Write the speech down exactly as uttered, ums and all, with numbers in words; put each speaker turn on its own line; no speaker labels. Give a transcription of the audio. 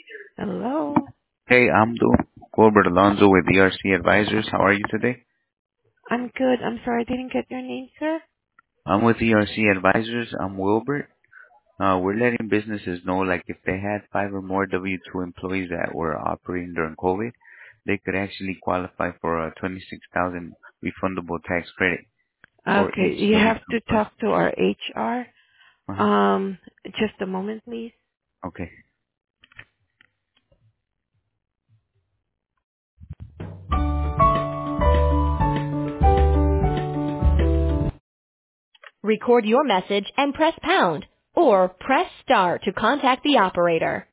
Hello.
Hey, I'm Do Colbert Alonso with E R C Advisors. How are you today?
I'm good. I'm sorry I didn't get your name, sir.
I'm with E R C Advisors. I'm Wilbert. Uh, we're letting businesses know, like, if they had five or more W two employees that were operating during COVID, they could actually qualify for a twenty-six thousand refundable tax credit for
Okay,
each
you
W
have
two
to
employee.
talk to our H R.
Uh-huh.
Um, just a moment, please.
Okay.
Record your message and press pound or press star to contact the operator.